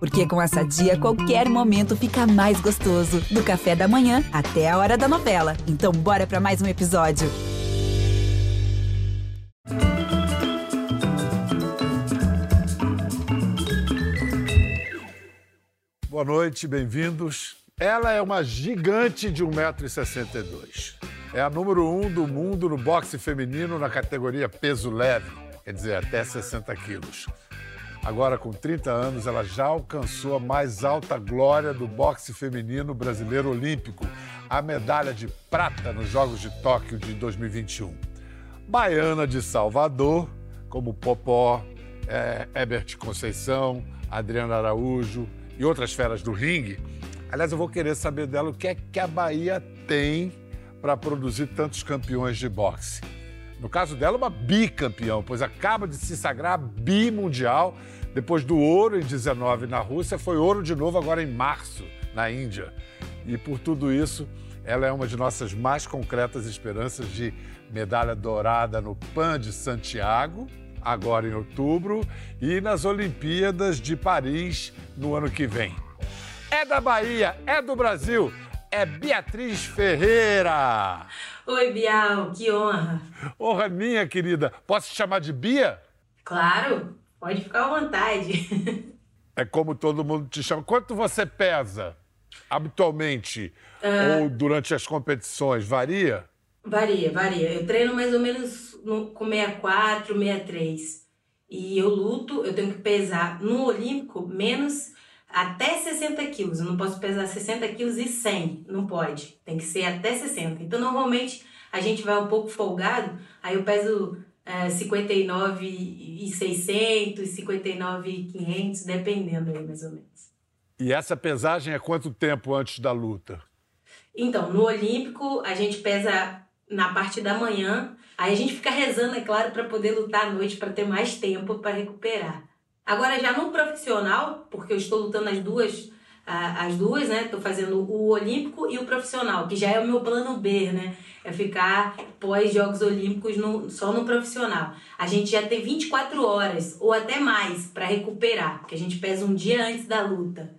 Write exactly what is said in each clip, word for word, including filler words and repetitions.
Porque com a Sadia, qualquer momento fica mais gostoso. Do café da manhã até a hora da novela. Então bora pra mais um episódio. Boa noite, bem-vindos. Ela é uma gigante de um metro e sessenta e dois. É a número um do mundo no boxe feminino na categoria peso leve, quer dizer, até sessenta quilos. Agora, com trinta anos, ela já alcançou a mais alta glória do boxe feminino brasileiro olímpico, a medalha de prata nos Jogos de Tóquio de dois mil e vinte e um. Baiana de Salvador, como Popó, é, Herbert Conceição, Adriana Araújo e outras feras do ringue. Aliás, eu vou querer saber dela o que é que a Bahia tem para produzir tantos campeões de boxe. No caso dela, uma bicampeão, pois acaba de se sagrar bimundial. Depois do ouro em dezenove na Rússia, foi ouro de novo agora em março, na Índia. E por tudo isso, ela é uma de nossas mais concretas esperanças de medalha dourada no Pan de Santiago, agora em outubro, e nas Olimpíadas de Paris no ano que vem. É da Bahia, é do Brasil, é Beatriz Ferreira. Oi, Bial, que honra. Honra minha, querida. Posso te chamar de Bia? Claro, pode ficar à vontade. É como todo mundo te chama. Quanto você pesa habitualmente uh... ou durante as competições? Varia? Varia, varia. Eu treino mais ou menos no, com sessenta e quatro, sessenta e três. E eu luto, eu tenho que pesar no Olímpico menos até sessenta quilos. Eu não posso pesar sessenta quilos e cem. Não pode. Tem que ser até sessenta. Então, normalmente, a gente vai um pouco folgado. Aí eu peso é, cinquenta e nove e seiscentos, cinquenta e nove e quinhentos, dependendo aí, mais ou menos. E essa pesagem é quanto tempo antes da luta? Então, no Olímpico, a gente pesa na parte da manhã. Aí a gente fica rezando, é claro, para poder lutar à noite, para ter mais tempo para recuperar. Agora, já no profissional, porque eu estou lutando as duas, as duas, né? Estou fazendo o olímpico e o profissional, que já é o meu plano B, né? É ficar pós-Jogos Olímpicos no, só no profissional. A gente já tem vinte e quatro horas, ou até mais, para recuperar, porque a gente pesa um dia antes da luta.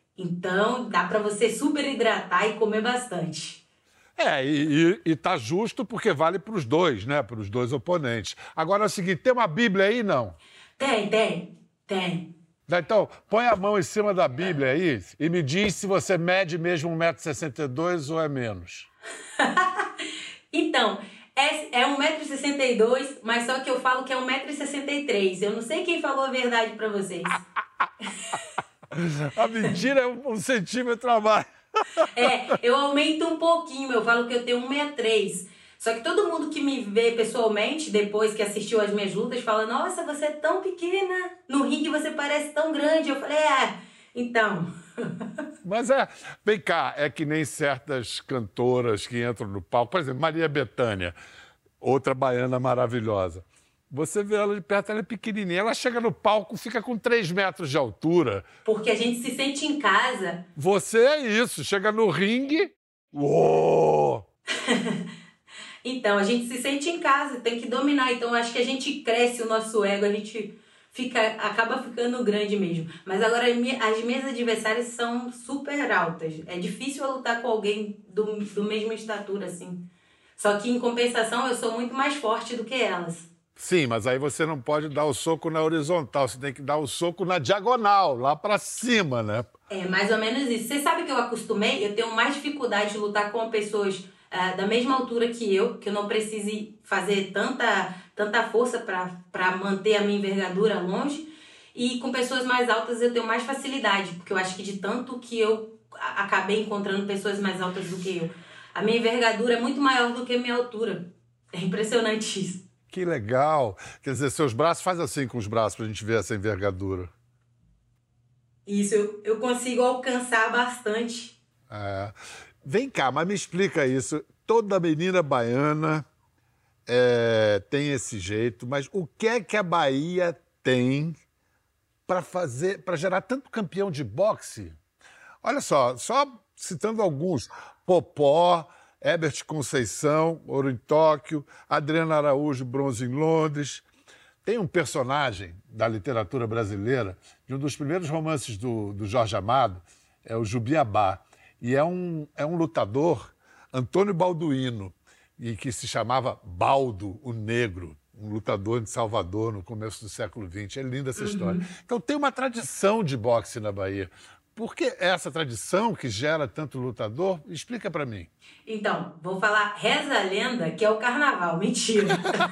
Então, dá para você super hidratar e comer bastante. É, e, e, e tá justo porque vale para os dois, né? Para os dois oponentes. Agora é o seguinte, tem uma Bíblia aí, não? Tem, tem. Tem. Então, põe a mão em cima da Bíblia aí e me diz se você mede mesmo um metro e sessenta e dois ou é menos. Então, é, é um metro e sessenta e dois, mas só que eu falo que é um metro e sessenta e três. Eu não sei quem falou a verdade pra vocês. A mentira é um, um centímetro a mais. É, eu aumento um pouquinho, eu falo que eu tenho um vírgula sessenta e três. Só que todo mundo que me vê pessoalmente, depois que assistiu às minhas lutas, fala: nossa, você é tão pequena, no ringue você parece tão grande. Eu falei: é, então... Mas é, vem cá, é que nem certas cantoras que entram no palco, por exemplo, Maria Bethânia, outra baiana maravilhosa. Você vê ela de perto, ela é pequenininha, ela chega no palco, fica com três metros de altura. Porque a gente se sente em casa. Você é isso, chega no ringue, uou! Então, a gente se sente em casa, tem que dominar. Então, acho que a gente cresce o nosso ego, a gente fica, acaba ficando grande mesmo. Mas agora, as minhas adversárias são super altas. É difícil eu lutar com alguém do, do mesma estatura, assim. Só que, em compensação, eu sou muito mais forte do que elas. Sim, mas aí você não pode dar o soco na horizontal, você tem que dar o soco na diagonal, lá pra cima, né? É, mais ou menos isso. Você sabe que eu acostumei? Eu tenho mais dificuldade de lutar com pessoas... Uh, da mesma altura que eu, que eu não precise fazer tanta, tanta força para manter a minha envergadura longe. E com pessoas mais altas eu tenho mais facilidade, porque eu acho que de tanto que eu acabei encontrando pessoas mais altas do que eu. A minha envergadura é muito maior do que a minha altura. É impressionante isso. Que legal! Quer dizer, seus braços, faz assim com os braços pra gente ver essa envergadura. Isso, eu, eu consigo alcançar bastante. É... Vem cá, mas me explica isso. Toda menina baiana é, tem esse jeito, mas o que é que a Bahia tem para fazer, para gerar tanto campeão de boxe? Olha só, só citando alguns: Popó, Herbert Conceição, ouro em Tóquio, Adriana Araújo, bronze em Londres. Tem um personagem da literatura brasileira, de um dos primeiros romances do, do Jorge Amado, é o Jubiabá. E é um, é um lutador, Antônio Balduino, e que se chamava Baldo, o Negro, um lutador de Salvador no começo do século vinte. É linda essa uhum. história. Então tem uma tradição de boxe na Bahia. Por que essa tradição que gera tanto lutador? Explica para mim. Então, vou falar, reza a lenda que é o carnaval. Mentira.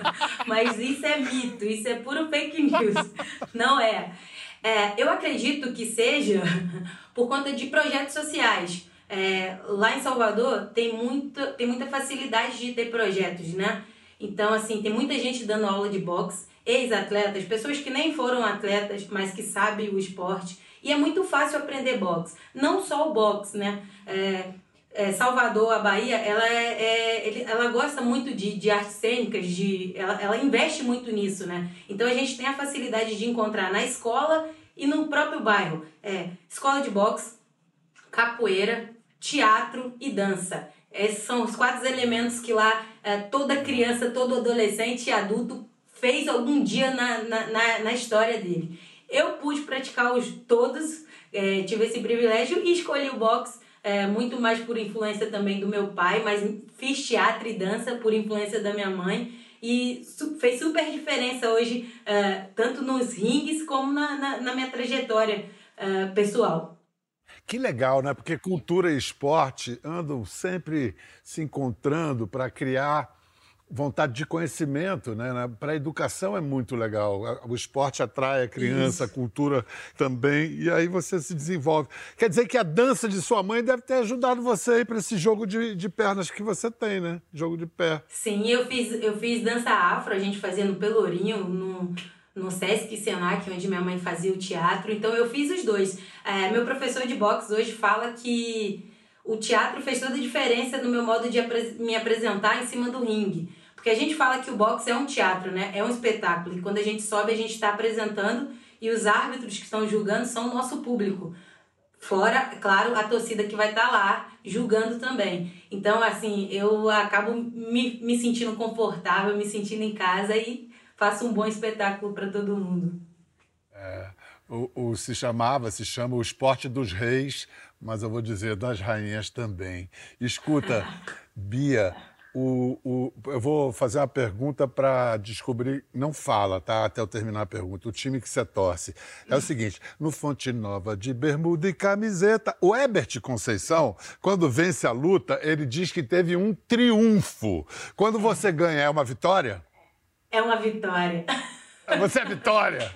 Mas isso é mito, isso é puro fake news. Não é. é. Eu acredito que seja por conta de projetos sociais. É, lá em Salvador tem muita, tem muita facilidade de ter projetos, né? Então, assim, tem muita gente dando aula de boxe, ex-atletas, pessoas que nem foram atletas, mas que sabem o esporte. E é muito fácil aprender boxe. Não só o boxe, né? É, é, Salvador, a Bahia, ela, é, é, ele, ela gosta muito de, de artes cênicas, de, ela, ela investe muito nisso, né? Então, a gente tem a facilidade de encontrar na escola e no próprio bairro. É, escola de boxe, capoeira, teatro e dança. Esses são os quatro elementos que lá é, toda criança, todo adolescente e adulto fez algum dia na, na, na, na história dele. Eu pude praticar os todos, é, tive esse privilégio e escolhi o boxe é, muito mais por influência também do meu pai, mas fiz teatro e dança por influência da minha mãe e su- fez super diferença hoje, é, tanto nos ringues como na, na, na minha trajetória é, pessoal. Que legal, né? Porque cultura e esporte andam sempre se encontrando para criar vontade de conhecimento, né? Para a educação é muito legal. O esporte atrai a criança, Isso. a cultura também, e aí você se desenvolve. Quer dizer que a dança de sua mãe deve ter ajudado você aí para esse jogo de, de pernas que você tem, né? Jogo de pé. Sim, eu fiz, eu fiz dança afro, a gente fazia no Pelourinho, no... no Sesc e Senac, onde minha mãe fazia o teatro, então eu fiz os dois. É, meu professor de boxe hoje fala que o teatro fez toda a diferença no meu modo de apre- me apresentar em cima do ringue. Porque a gente fala que o boxe é um teatro, né? É um espetáculo. E quando a gente sobe, a gente está apresentando e os árbitros que estão julgando são o nosso público. Fora, claro, a torcida que vai estar lá julgando também. Então, assim, eu acabo me, me sentindo confortável, me sentindo em casa e faço um bom espetáculo para todo mundo. É, o, o, se chamava, se chama o esporte dos reis, mas eu vou dizer das rainhas também. Escuta, Bia, o, o, eu vou fazer uma pergunta para descobrir, não fala, tá? Até eu terminar a pergunta, o time que você torce. É o seguinte, no Fonte Nova de bermuda e camiseta, o Herbert Conceição, quando vence a luta, ele diz que teve um triunfo. Quando você ganha, é uma vitória? É uma vitória. Você é Vitória?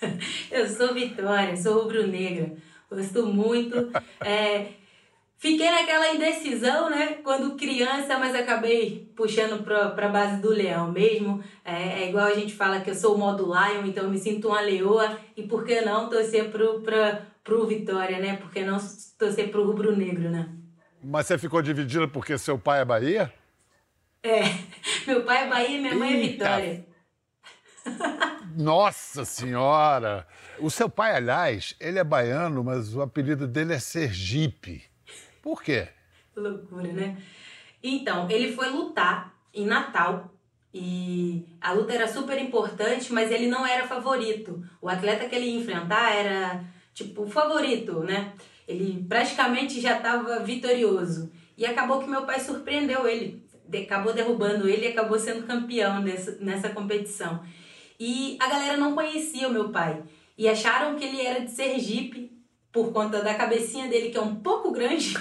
Eu sou Vitória, sou rubro-negra. Gosto muito. É, fiquei naquela indecisão, né? Quando criança, mas acabei puxando para a base do leão mesmo. É, é igual a gente fala que eu sou o modo Lion, então eu me sinto uma leoa. E por que não torcer pro, pra, pro Vitória, né? Por que não torcer pro rubro-negro, né? Mas você ficou dividida porque seu pai é Bahia? É, meu pai é Bahia e minha mãe é Eita. Vitória. Nossa Senhora! O seu pai, aliás, ele é baiano, mas o apelido dele é Sergipe. Por quê? Loucura, né? Então, ele foi lutar em Natal e a luta era super importante, mas ele não era favorito. O atleta que ele ia enfrentar era, tipo, o favorito, né? Ele praticamente já estava vitorioso. E acabou que meu pai surpreendeu ele. Acabou derrubando ele e acabou sendo campeão nessa, nessa competição. E a galera não conhecia o meu pai. E acharam que ele era de Sergipe, por conta da cabecinha dele, que é um pouco grande.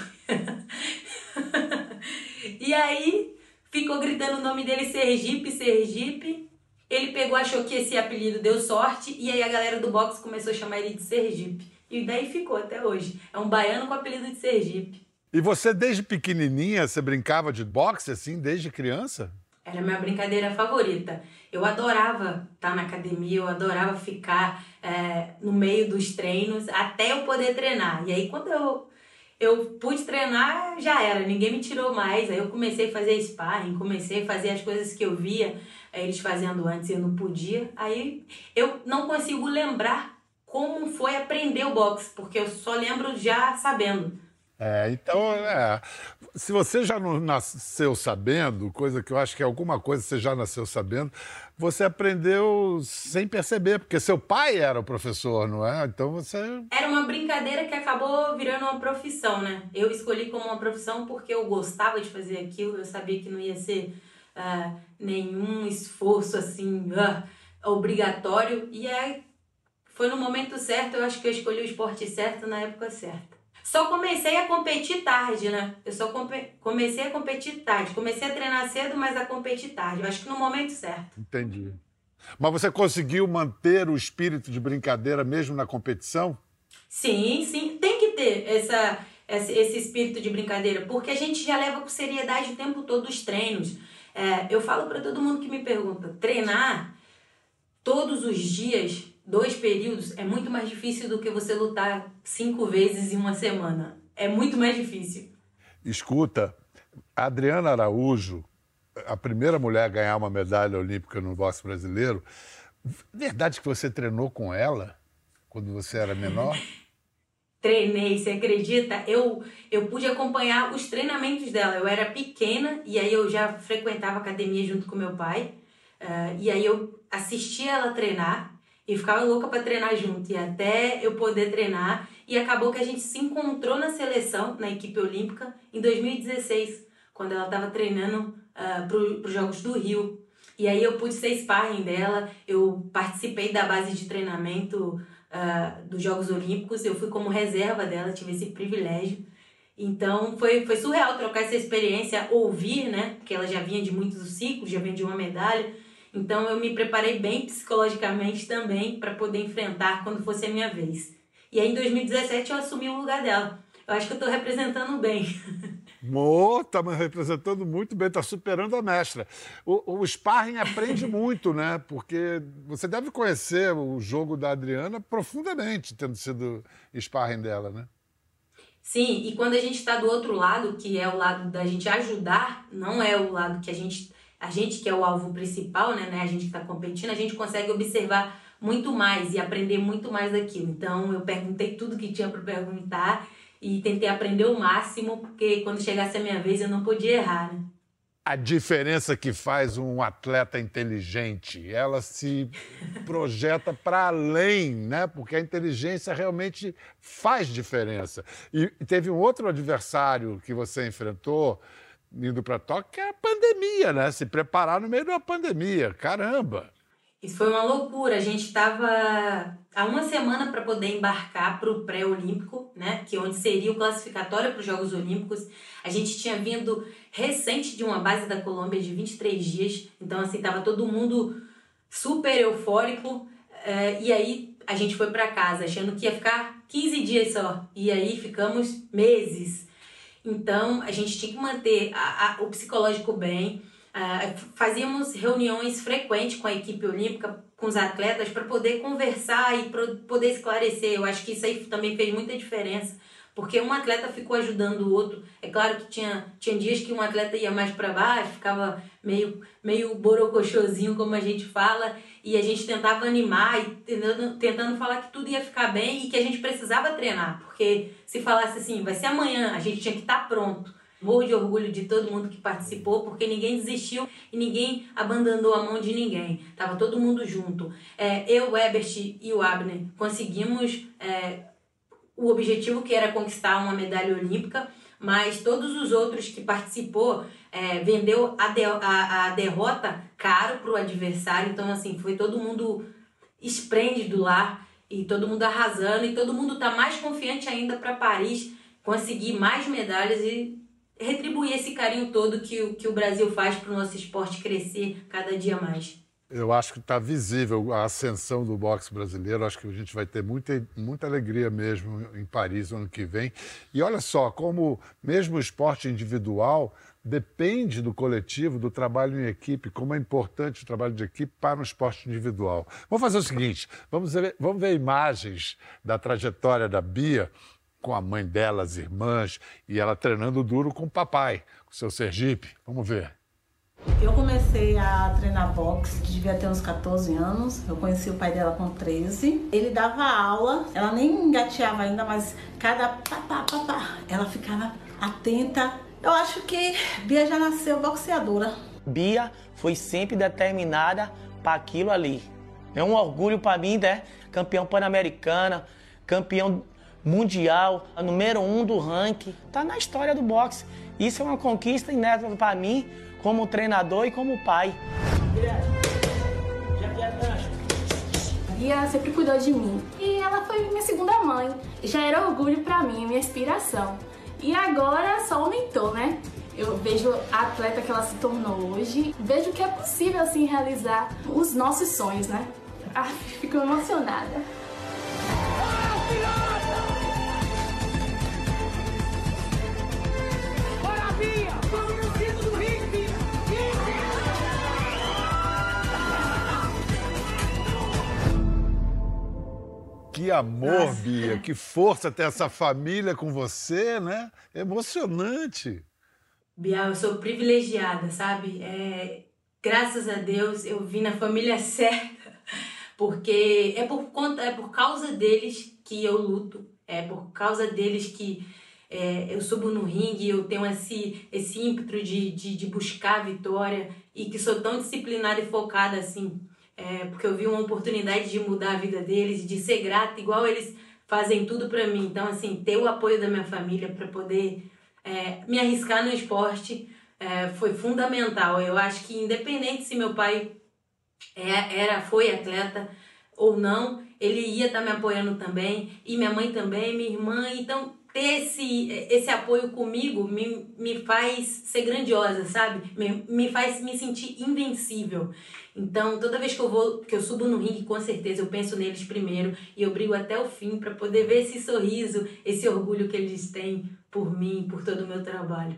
E aí, ficou gritando o nome dele Sergipe, Sergipe. Ele pegou, achou que esse apelido deu sorte. E aí a galera do boxe começou a chamar ele de Sergipe. E daí ficou até hoje. É um baiano com apelido de Sergipe. E você, desde pequenininha, você brincava de boxe, assim, desde criança? Era a minha brincadeira favorita. Eu adorava estar na academia, eu adorava ficar é, no meio dos treinos, até eu poder treinar. E aí, quando eu, eu pude treinar, já era, ninguém me tirou mais. Aí eu comecei a fazer sparring, comecei a fazer as coisas que eu via eles fazendo antes e eu não podia. Aí eu não consigo lembrar como foi aprender o boxe, porque eu só lembro já sabendo. É, então, é, se você já não nasceu sabendo, coisa que eu acho que é alguma coisa você já nasceu sabendo, você aprendeu sem perceber, porque seu pai era o professor, não é? Então você... Era uma brincadeira que acabou virando uma profissão, né? Eu escolhi como uma profissão porque eu gostava de fazer aquilo, eu sabia que não ia ser uh, nenhum esforço, assim, uh, obrigatório, e aí foi no momento certo, eu acho que eu escolhi o esporte certo na época certa. Só comecei a competir tarde, né? Eu só come- comecei a competir tarde. Comecei a treinar cedo, mas a competir tarde. Eu acho que no momento certo. Entendi. Mas você conseguiu manter o espírito de brincadeira mesmo na competição? Sim, sim. Tem que ter essa, esse, esse espírito de brincadeira, porque a gente já leva com seriedade o tempo todo os treinos. É, eu falo para todo mundo que me pergunta, treinar todos os dias, dois períodos, é muito mais difícil do que você lutar cinco vezes em uma semana. É muito mais difícil. Escuta, a Adriana Araújo, a primeira mulher a ganhar uma medalha olímpica no boxe brasileiro, verdade que você treinou com ela quando você era menor? Treinei, você acredita? Eu, eu pude acompanhar os treinamentos dela. Eu era pequena e aí eu já frequentava academia junto com meu pai. Uh, e aí eu assistia ela treinar e ficava louca para treinar junto. E até eu poder treinar. E acabou que a gente se encontrou na seleção, na equipe olímpica, em dois mil e dezesseis, quando ela estava treinando uh, para os Jogos do Rio. E aí eu pude ser sparring dela, eu participei da base de treinamento uh, dos Jogos Olímpicos, eu fui como reserva dela, tive esse privilégio. Então foi, foi surreal trocar essa experiência, ouvir, né? Porque ela já vinha de muitos ciclos, já vinha de uma medalha. Então eu me preparei bem psicologicamente também para poder enfrentar quando fosse a minha vez. E aí em dois mil e dezessete eu assumi o lugar dela. Eu acho que eu estou representando bem. Mo, tá me representando muito bem, tá superando a mestra. O, o sparring aprende muito, né? Porque você deve conhecer o jogo da Adriana profundamente, tendo sido sparring dela, né? Sim, e quando a gente está do outro lado, que é o lado da gente ajudar, não é o lado que a gente, a gente que é o alvo principal, né? A gente que está competindo, a gente consegue observar muito mais e aprender muito mais daquilo. Então eu perguntei tudo que tinha para perguntar e tentei aprender o máximo, porque quando chegasse a minha vez eu não podia errar, né? A diferença que faz um atleta inteligente, ela se projeta para além, né? Porque a inteligência realmente faz diferença. E teve um outro adversário que você enfrentou indo para Tóquio, que é a pandemia, né? Se preparar no meio de uma pandemia, caramba! Isso foi uma loucura. A gente estava há uma semana para poder embarcar para o pré-olímpico, né? Que é onde seria o classificatório para os Jogos Olímpicos. A gente tinha vindo recente de uma base da Colômbia de vinte e três dias. Então, assim, tava todo mundo super eufórico. É, e aí, a gente foi para casa achando que ia ficar quinze dias só. E aí, ficamos meses. Então, a gente tinha que manter a, a, o psicológico bem. Uh, fazíamos reuniões frequentes com a equipe olímpica, com os atletas, para poder conversar e pro, poder esclarecer. Eu acho que isso aí também fez muita diferença, porque um atleta ficou ajudando o outro. É claro que tinha, tinha dias que um atleta ia mais para baixo, ficava meio, meio borocochosinho, como a gente fala, e a gente tentava animar e tentando, tentando falar que tudo ia ficar bem e que a gente precisava treinar, porque se falasse assim, vai ser amanhã, a gente tinha que estar pronto. Morro de orgulho de todo mundo que participou, porque ninguém desistiu e ninguém abandonou a mão de ninguém. Tava todo mundo junto. É, eu, o Ebert e o Abner conseguimos é, o objetivo, que era conquistar uma medalha olímpica, mas todos os outros que participou é, vendeu a, de, a, a derrota caro para o adversário. Então, assim, foi todo mundo esplêndido lá e todo mundo arrasando. E todo mundo tá mais confiante ainda para Paris conseguir mais medalhas e retribuir esse carinho todo que, o, que o Brasil faz para o nosso esporte crescer cada dia mais. Eu acho que está visível a ascensão do boxe brasileiro. Acho que a gente vai ter muita, muita alegria mesmo em Paris no ano que vem. E olha só, como mesmo o esporte individual depende do coletivo, do trabalho em equipe, como é importante o trabalho de equipe para o esporte individual. Vamos fazer o seguinte, vamos ver, vamos ver imagens da trajetória da Bia, com a mãe dela, as irmãs, e ela treinando duro com o papai, com o seu Sergipe. Vamos ver. Eu comecei a treinar boxe, devia ter uns quatorze anos. Eu conheci o pai dela com treze. Ele dava aula, ela nem engateava ainda, mas cada papá, papá, ela ficava atenta. Eu acho que Bia já nasceu boxeadora. Bia foi sempre determinada para aquilo ali. É um orgulho para mim, né? Campeão pan-americana, campeão mundial, número um do ranking. Tá na história do boxe. Isso é uma conquista inédita para mim, como treinador e como pai. Bia sempre cuidou de mim. E ela foi minha segunda mãe. Já era orgulho para mim, minha inspiração. E agora só aumentou, né? Eu vejo a atleta que ela se tornou hoje, vejo que é possível, assim, realizar os nossos sonhos, né? Ah, fico emocionada. Bora, Bia! Vamos no centro do ringue, Bia! Que amor, Bia, que força ter essa família com você, né? Emocionante. Bia, eu sou privilegiada, sabe? É, graças a Deus eu vim na família certa, porque é por, conta, é por causa deles que eu luto, é por causa deles que é, eu subo no ringue, eu tenho esse, esse ímpeto de, de, de buscar a vitória e que sou tão disciplinada e focada assim, é, porque eu vi uma oportunidade de mudar a vida deles, de ser grata, igual eles fazem tudo pra mim. Então, assim, ter o apoio da minha família pra poder é, me arriscar no esporte é, foi fundamental. Eu acho que independente se meu pai é, era, foi atleta ou não, ele ia estar me apoiando também, e minha mãe também, minha irmã. Então, ter esse, esse apoio comigo me, me faz ser grandiosa, sabe? Me, me faz me sentir invencível. Então, toda vez que eu vou, que eu subo no ringue, com certeza eu penso neles primeiro e eu brigo até o fim para poder ver esse sorriso, esse orgulho que eles têm por mim, por todo o meu trabalho.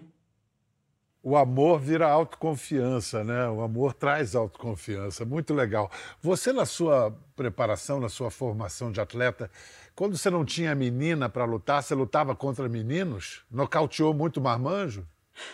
O amor vira autoconfiança, né? O amor traz autoconfiança, muito legal. Você, na sua preparação, na sua formação de atleta, quando você não tinha menina para lutar, você lutava contra meninos? Nocauteou muito marmanjo?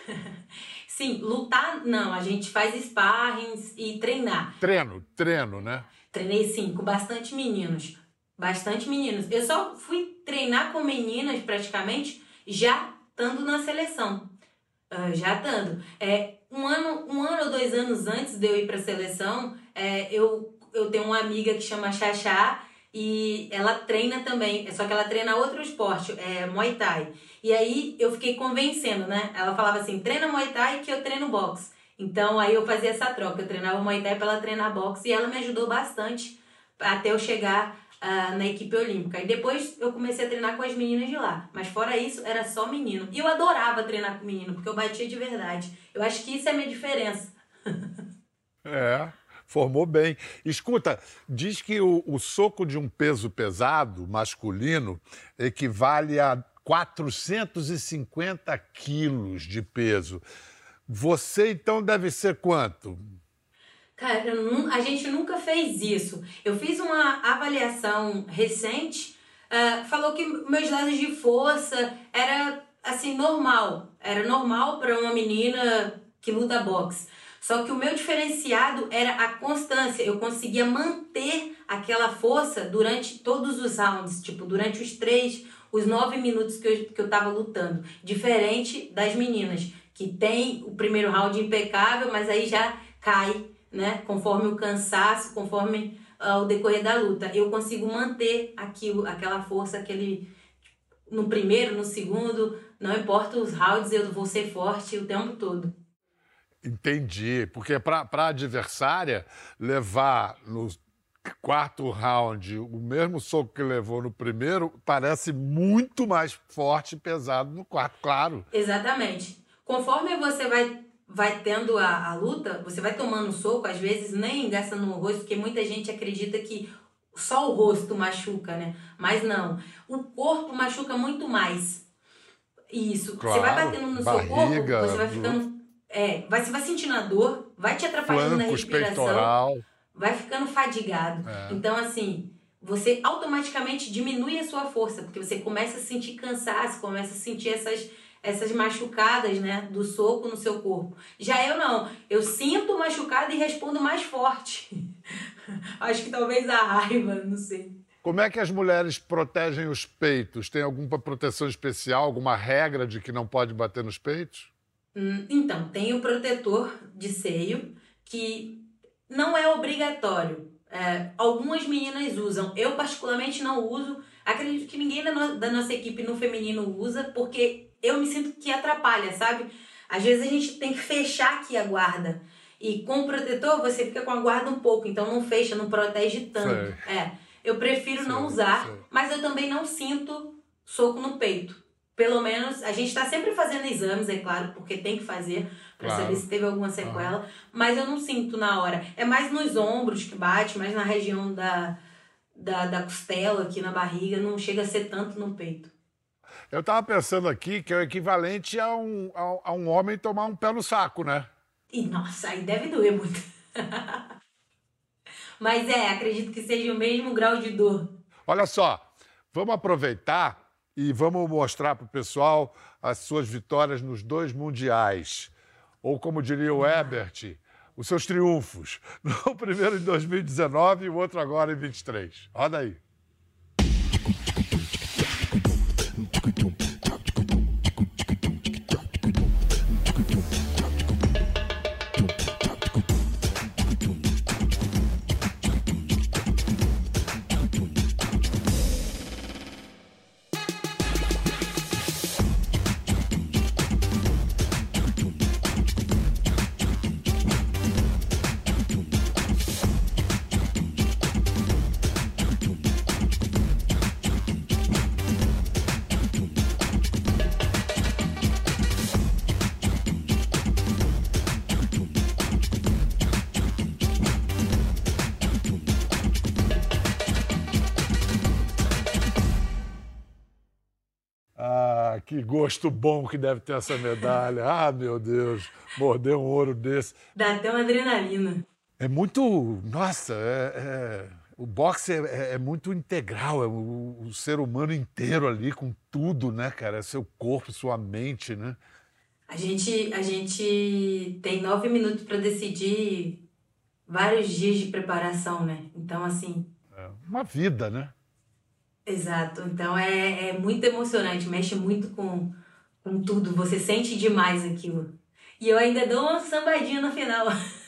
Sim, lutar não, a gente faz sparrings e treinar. Treino, treino, né? Treinei sim, com bastante meninos, bastante meninos. Eu só fui treinar com meninas praticamente já estando na seleção. Uh, já estando. É, um, ano, um ano ou dois anos antes de eu ir para a seleção, é, eu, eu tenho uma amiga que chama Xaxá e ela treina também, só que ela treina outro esporte, é Muay Thai. E aí eu fiquei convencendo, né? Ela falava assim, treina Muay Thai que eu treino boxe. Então aí eu fazia essa troca, eu treinava Muay Thai para ela treinar boxe e ela me ajudou bastante até eu chegar Uh, na equipe olímpica. E depois eu comecei a treinar com as meninas de lá. Mas fora isso, era só menino. E eu adorava treinar com menino, porque eu batia de verdade. Eu acho que isso é a minha diferença. É, formou bem. Escuta, diz que o, o soco de um peso pesado, masculino, equivale a quatrocentos e cinquenta quilos de peso. Você, então, deve ser quanto? Cara, eu não, a gente nunca fez isso. Eu fiz uma avaliação recente, uh, falou que meus dados de força era, assim, normal. Era normal para uma menina que luta boxe. Só que o meu diferenciado era a constância. Eu conseguia manter aquela força durante todos os rounds. Tipo, durante os três, os nove minutos que eu, que eu tava lutando. Diferente das meninas, que tem o primeiro round impecável, mas aí já cai, né, conforme o cansaço, conforme uh, o decorrer da luta. Eu consigo manter aquilo, aquela força, aquele no primeiro, no segundo, não importa os rounds, eu vou ser forte o tempo todo. Entendi, porque para a adversária levar no quarto round o mesmo soco que levou no primeiro parece muito mais forte e pesado no quarto, claro. Exatamente. Conforme você vai vai tendo a, a luta, você vai tomando soco, às vezes nem gasta no rosto, porque muita gente acredita que só o rosto machuca, né? Mas não, o corpo machuca muito mais. Isso, claro, você vai batendo no barriga, seu corpo, você vai ficando... É, vai, você vai sentindo a dor, vai te atrapalhando flancos, na respiração, peitoral. Vai ficando fadigado. É. Então, assim, você automaticamente diminui a sua força, porque você começa a sentir cansaço, começa a sentir essas... essas machucadas, né, do soco no seu corpo. Já eu não, eu sinto machucado e respondo mais forte. Acho que talvez a raiva, não sei. Como é que as mulheres protegem os peitos? Tem alguma proteção especial, alguma regra de que não pode bater nos peitos? Hum, então, tem o protetor de seio, que não é obrigatório. É, algumas meninas usam, eu particularmente não uso, acredito que ninguém da, no, da nossa equipe no feminino usa, porque eu me sinto que atrapalha, sabe? Às vezes a gente tem que fechar aqui a guarda, e com o protetor você fica com a guarda um pouco, então não fecha, não protege tanto. É, eu prefiro sei, não usar, sei. Mas eu também não sinto soco no peito. Pelo menos, a gente está sempre fazendo exames, é claro, porque tem que fazer, para claro. Saber se teve alguma sequela, uhum. Mas eu não sinto na hora. É mais nos ombros que bate, mais na região da, da, da costela, aqui na barriga, não chega a ser tanto no peito. Eu estava pensando aqui que é o equivalente a um, a, a um homem tomar um pé no saco, né? E, nossa, aí deve doer muito. Mas é, acredito que seja o mesmo grau de dor. Olha só, vamos aproveitar e vamos mostrar para o pessoal as suas vitórias nos dois mundiais. Ou, como diria o Ebert, os seus triunfos. O primeiro em dois mil e dezenove e o outro agora em vinte e três. Roda aí. Que gosto bom que deve ter essa medalha. Ah, meu Deus, morder um ouro desse. Dá até uma adrenalina. É muito... Nossa, é, é, o boxe é, é muito integral, é o, o ser humano inteiro ali com tudo, né, cara? É seu corpo, sua mente, né? A gente, a gente tem nove minutos para decidir vários dias de preparação, né? Então, assim... É uma vida, né? Exato, então é, é muito emocionante, mexe muito com, com tudo, você sente demais aquilo. E eu ainda dou uma sambadinha no final.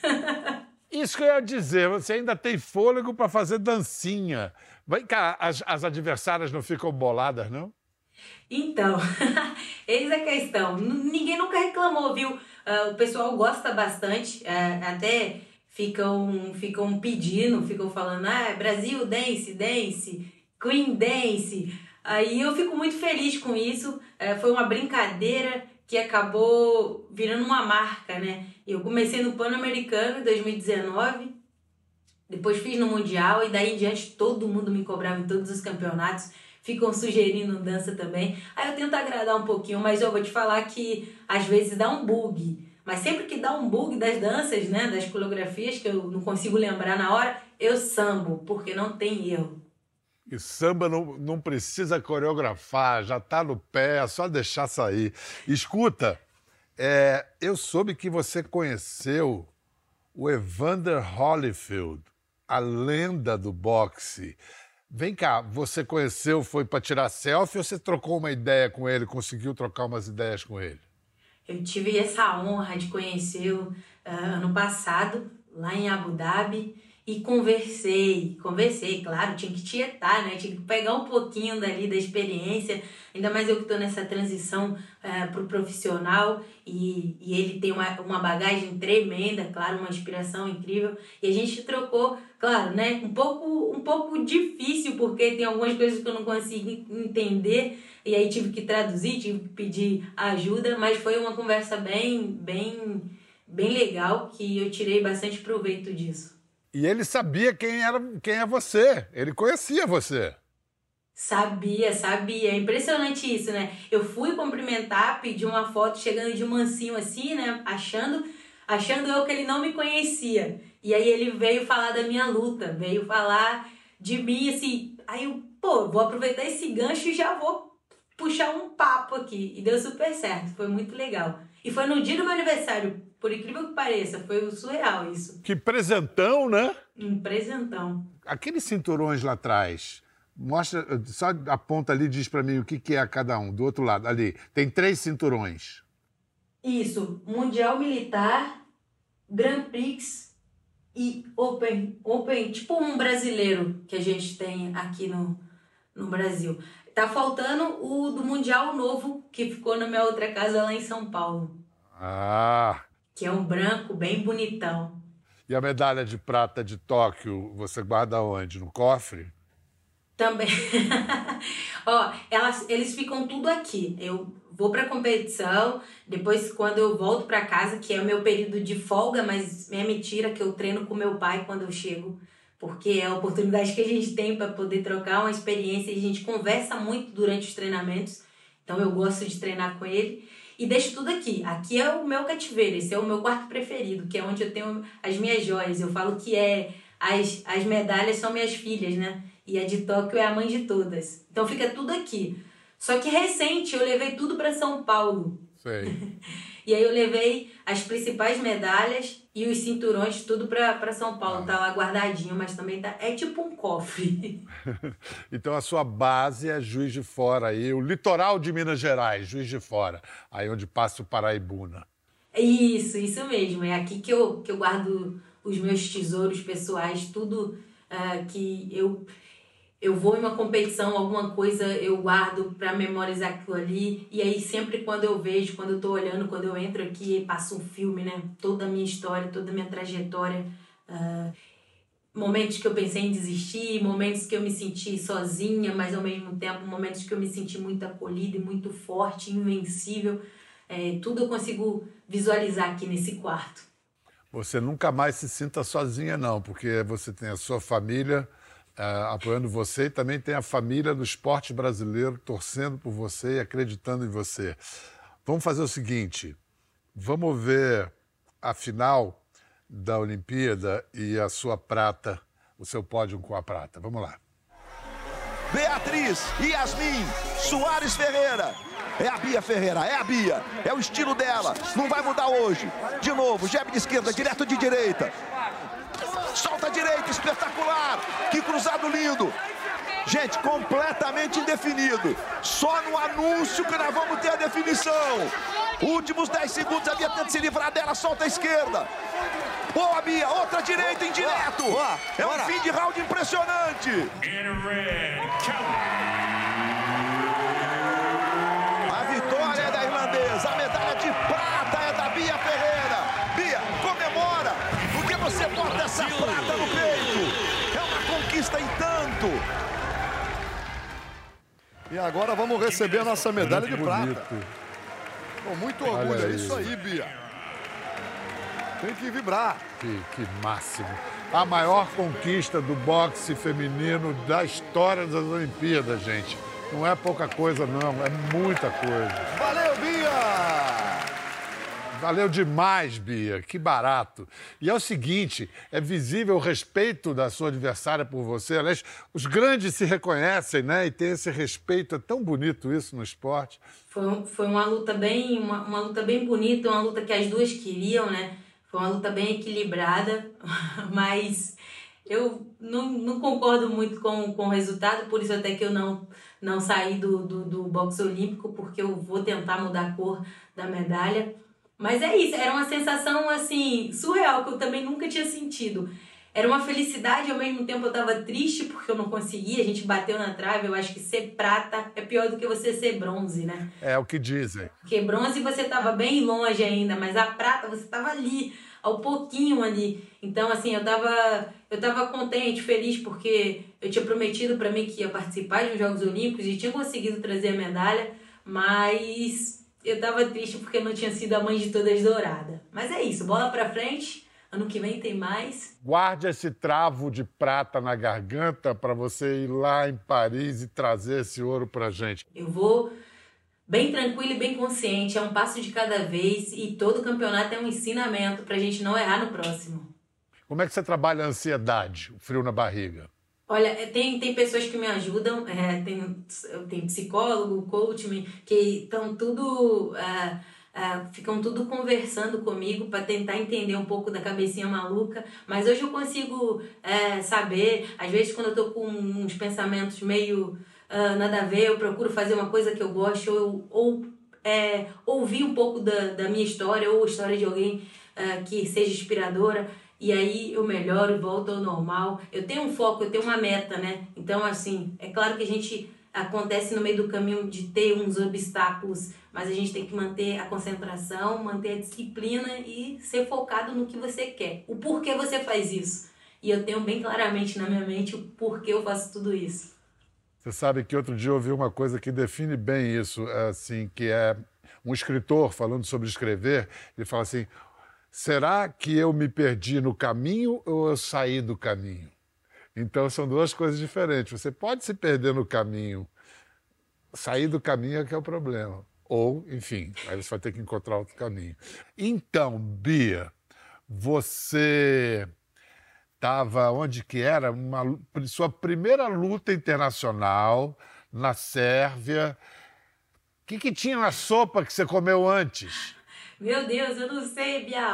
Isso que eu ia dizer, você ainda tem fôlego para fazer dancinha. Vem cá, as, as adversárias não ficam boladas, não? Então, eis a questão, ninguém nunca reclamou, viu? Uh, o pessoal gosta bastante, uh, até ficam, ficam pedindo, ficam falando, ah, Brasil, dance, dance... Queen Dance. Aí eu fico muito feliz com isso. É, foi uma brincadeira que acabou virando uma marca, né? Eu comecei no Pan-Americano em dois mil e dezenove, depois fiz no Mundial e daí em diante todo mundo me cobrava em todos os campeonatos. Ficam sugerindo dança também. Aí eu tento agradar um pouquinho, mas eu vou te falar que às vezes dá um bug. Mas sempre que dá um bug das danças, né? Das coreografias, que eu não consigo lembrar na hora, eu sambo, porque não tem erro. E samba não, não precisa coreografar, já está no pé, é só deixar sair. Escuta, é, eu soube que você conheceu o Evander Holyfield, a lenda do boxe. Vem cá, você conheceu, foi para tirar selfie ou você trocou uma ideia com ele, conseguiu trocar umas ideias com ele? Eu tive essa honra de conhecê-lo uh, ano passado, lá em Abu Dhabi. E conversei, conversei, claro, tinha que tietar, né? Tinha que pegar um pouquinho dali da experiência, ainda mais eu que estou nessa transição uh, para o profissional e, e ele tem uma, uma bagagem tremenda, claro, uma inspiração incrível. E a gente trocou, claro, né? Um pouco, um pouco difícil, porque tem algumas coisas que eu não consegui entender e aí tive que traduzir, tive que pedir ajuda, mas foi uma conversa bem, bem, bem legal que eu tirei bastante proveito disso. E ele sabia quem era, quem é você, ele conhecia você. Sabia, sabia. É impressionante isso, né? Eu fui cumprimentar, pedi uma foto chegando de mansinho assim, né? Achando, achando eu que ele não me conhecia. E aí ele veio falar da minha luta, veio falar de mim, assim. Aí eu, pô, vou aproveitar esse gancho e já vou puxar um papo aqui. E deu super certo, foi muito legal. E foi no dia do meu aniversário, por incrível que pareça, foi surreal isso. Que presentão, né? Um presentão. Aqueles cinturões lá atrás, mostra, só aponta ali e diz pra mim o que, que é a cada um. Do outro lado, ali, tem três cinturões. Isso, Mundial Militar, Grand Prix e Open, Open, tipo um brasileiro que a gente tem aqui no, no Brasil. Tá faltando o do Mundial Novo, que ficou na minha outra casa lá em São Paulo. Ah! Que é um branco bem bonitão. E a medalha de prata de Tóquio, você guarda onde? No cofre? Também. Ó, elas, eles ficam tudo aqui. Eu vou pra competição, depois quando eu volto pra casa, que é o meu período de folga, mas é mentira que eu treino com meu pai quando eu chego, porque é a oportunidade que a gente tem para poder trocar uma experiência e a gente conversa muito durante os treinamentos, então eu gosto de treinar com ele e deixo tudo aqui. Aqui é o meu cativeiro, esse é o meu quarto preferido, que é onde eu tenho as minhas joias. Eu falo que é as, as medalhas são minhas filhas, né? E a de Tóquio é a mãe de todas. Então fica tudo aqui. Só que recente eu levei tudo para São Paulo. Sei. E aí eu levei as principais medalhas e os cinturões, tudo para São Paulo. Ah. Tá lá guardadinho, mas também tá... é tipo um cofre. Então a sua base é Juiz de Fora, aí, o litoral de Minas Gerais, Juiz de Fora, aí onde passa o Paraibuna. Isso, isso mesmo. É aqui que eu, que eu guardo os meus tesouros pessoais, tudo uh, que eu... Eu vou em uma competição, alguma coisa eu guardo para memorizar aquilo ali. E aí sempre quando eu vejo, quando eu tô olhando, quando eu entro aqui, passa um filme, né? Toda a minha história, toda a minha trajetória. Uh, momentos que eu pensei em desistir, momentos que eu me senti sozinha, mas ao mesmo tempo momentos que eu me senti muito acolhida e muito forte, invencível. É, tudo eu consigo visualizar aqui nesse quarto. Você nunca mais se sinta sozinha, não, porque você tem a sua família... Uh, apoiando você e também tem a família do esporte brasileiro torcendo por você e acreditando em você. Vamos fazer o seguinte, vamos ver a final da Olimpíada e a sua prata, o seu pódio com a prata. Vamos lá. Beatriz Yasmin Soares Ferreira. É a Bia Ferreira, é a Bia. É o estilo dela, não vai mudar hoje. De novo, jab de esquerda, direto de direita. Solta a direita, espetacular. Que cruzado lindo. Gente, completamente indefinido. Só no anúncio que nós vamos ter a definição. Últimos dez segundos, a Bia tenta se livrar dela, solta a esquerda. Boa, Bia, outra direita indireto. É um fim de round impressionante. A vitória é da irlandesa, a medalha de prata é da Bia Ferreira. Bia, comemora, porque você bota essa prata no peito. É uma conquista em tanto. E agora vamos receber a nossa medalha de bonito. prata. Com muito orgulho, Olha é isso aí, Bia. Tem que vibrar. Que, que máximo. A maior conquista do boxe feminino da história das Olimpíadas, gente. Não é pouca coisa, não. É muita coisa. Valeu, Bia! Valeu demais, Bia. Que barato. E é o seguinte, é visível o respeito da sua adversária por você. Aliás, os grandes se reconhecem, né? E tem esse respeito. É tão bonito isso no esporte. Foi, foi uma luta bem, uma, uma luta bem bonita, uma luta que as duas queriam, né? Foi uma luta bem equilibrada, mas eu não, não concordo muito com, com o resultado, por isso até que eu não, não saí do, do, do boxe olímpico, porque eu vou tentar mudar a cor da medalha. Mas é isso, era uma sensação assim, surreal, que eu também nunca tinha sentido. Era uma felicidade, ao mesmo tempo eu tava triste porque eu não conseguia, a gente bateu na trave. Eu acho que ser prata é pior do que você ser bronze, né? É o que dizem. Porque bronze você tava bem longe ainda, mas a prata você tava ali, ao pouquinho ali. Então, assim, eu tava, eu tava contente, feliz, porque eu tinha prometido pra mim que ia participar de uns Jogos Olímpicos e tinha conseguido trazer a medalha, mas eu tava triste porque não tinha sido a mãe de todas dourada. Mas é isso, bola pra frente. Ano que vem tem mais. Guarde esse travo de prata na garganta para você ir lá em Paris e trazer esse ouro pra gente. Eu vou bem tranquilo e bem consciente. É um passo de cada vez e todo campeonato é um ensinamento pra gente não errar no próximo. Como é que você trabalha a ansiedade, o frio na barriga? Olha, tem, tem pessoas que me ajudam, é, tem, tem psicólogo, coach, que estão tudo, é, é, ficam tudo conversando comigo para tentar entender um pouco da cabecinha maluca, mas hoje eu consigo é, saber, às vezes quando eu tô com uns pensamentos meio uh, nada a ver, eu procuro fazer uma coisa que eu gosto, ou, ou é, ouvir um pouco da, da minha história, ou a história de alguém uh, que seja inspiradora. E aí eu melhoro, volto ao normal. Eu tenho um foco, eu tenho uma meta, né? Então, assim, é claro que a gente acontece no meio do caminho de ter uns obstáculos, mas a gente tem que manter a concentração, manter a disciplina e ser focado no que você quer. O porquê você faz isso. E eu tenho bem claramente na minha mente o porquê eu faço tudo isso. Você sabe que outro dia eu ouvi uma coisa que define bem isso, assim, que é um escritor falando sobre escrever, ele fala assim: será que eu me perdi no caminho ou eu saí do caminho? Então, são duas coisas diferentes. Você pode se perder no caminho, sair do caminho é que é o problema. Ou, enfim, aí você vai ter que encontrar outro caminho. Então, Bia, você estava, onde que era? Uma, sua primeira luta internacional na Sérvia. O que, que tinha na sopa que você comeu antes? Meu Deus, eu não sei, Bial.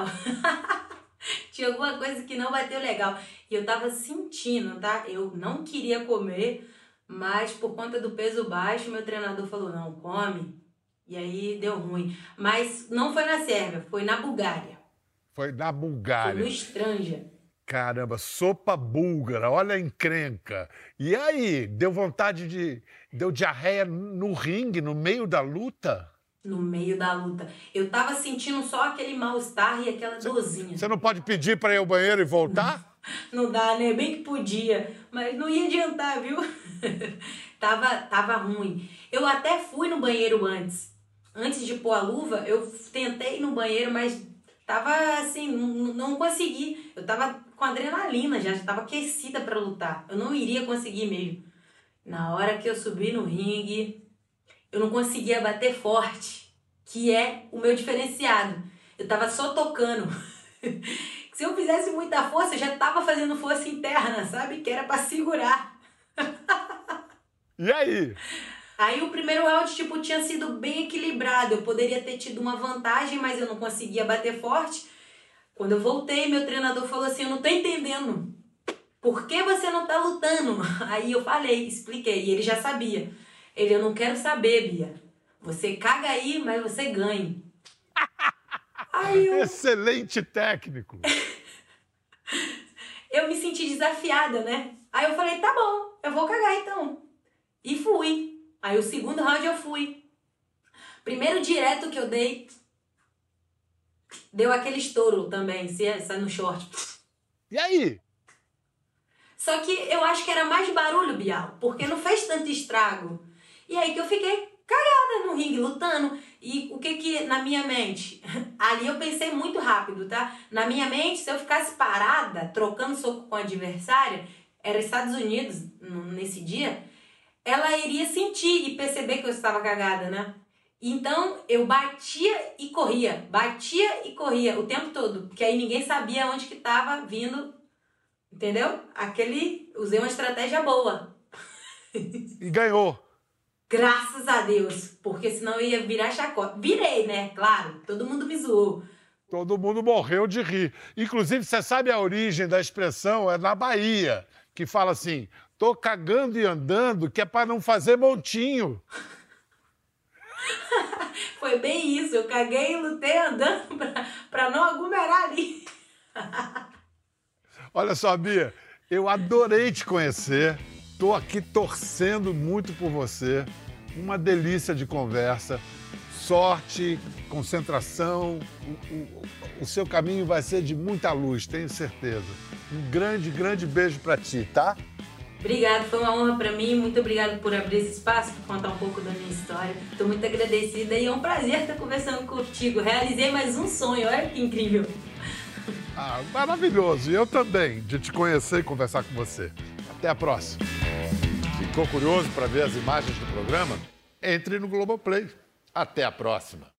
Tinha alguma coisa que não bateu legal. E eu tava sentindo, tá? Eu não queria comer, mas por conta do peso baixo, meu treinador falou, não, come. E aí deu ruim. Mas não foi na Sérvia, foi na Bulgária. Foi na Bulgária. Foi no Stranja. Caramba, sopa búlgara, olha a encrenca. E aí, deu vontade de... Deu diarreia no ringue, no meio da luta? No meio da luta. Eu tava sentindo só aquele mal-estar e aquela dorzinha. Você não pode pedir para ir ao banheiro e voltar? Não dá, né? Bem que podia, mas não ia adiantar, viu? tava, tava ruim. Eu até fui no banheiro antes. Antes de pôr a luva, eu tentei ir no banheiro, mas tava assim, não, não consegui. Eu tava com adrenalina já, já tava aquecida para lutar. Eu não iria conseguir mesmo. Na hora que eu subi no ringue, eu não conseguia bater forte, que é o meu diferenciado. Eu tava só tocando. Se eu fizesse muita força, eu já tava fazendo força interna, sabe? Que era pra segurar. E aí? Aí o primeiro round, tipo, tinha sido bem equilibrado. Eu poderia ter tido uma vantagem, mas eu não conseguia bater forte. Quando eu voltei, meu treinador falou assim, eu não tô entendendo. Por que você não tá lutando? Aí eu falei, expliquei, e ele já sabia. Ele, eu não quero saber, Bia. Você caga aí, mas você ganha. Aí eu... Excelente técnico. Eu me senti desafiada, né? Aí eu falei, tá bom, eu vou cagar então. E fui. Aí o segundo round eu fui. Primeiro direto que eu dei, deu aquele estouro também, se sai no short. E aí? Só que eu acho que era mais barulho, Bial, porque não fez tanto estrago. E aí que eu fiquei cagada no ringue, lutando. E o que que, na minha mente, ali eu pensei muito rápido, tá? Na minha mente, se eu ficasse parada, trocando soco com a adversária, era Estados Unidos nesse dia, ela iria sentir e perceber que eu estava cagada, né? Então, eu batia e corria, batia e corria o tempo todo, porque aí ninguém sabia onde que estava vindo, entendeu? Aquele, usei uma estratégia boa. E ganhou. Graças a Deus, porque senão eu ia virar chacota. Virei, né? Claro, todo mundo me zoou. Todo mundo morreu de rir. Inclusive, você sabe a origem da expressão? É na Bahia, que fala assim, tô cagando e andando, que é para não fazer montinho. Foi bem isso, eu caguei e lutei andando pra, pra não aglomerar ali. Olha só, Bia, eu adorei te conhecer. Estou aqui torcendo muito por você. Uma delícia de conversa. Sorte, concentração. O, o, o seu caminho vai ser de muita luz, tenho certeza. Um grande, grande beijo para ti, tá? Obrigada, foi uma honra para mim. Muito obrigada por abrir esse espaço, por contar um pouco da minha história. Estou muito agradecida e é um prazer estar conversando contigo. Realizei mais um sonho, olha que incrível. Ah, maravilhoso. E eu também, de te conhecer e conversar com você. Até a próxima. Ficou curioso para ver as imagens do programa? Entre no Globoplay. Até a próxima.